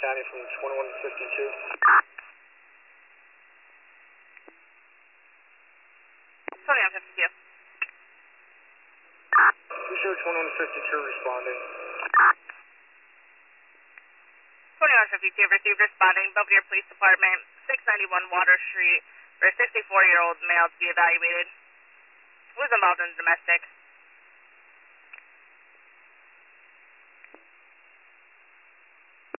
County from 2152. Tony on 52. We show 2152 responding. 2152 received responding, Belvedere Police Department, 691 Water Street, for a 64-year-old male to be evaluated. Who was involved in the domestic?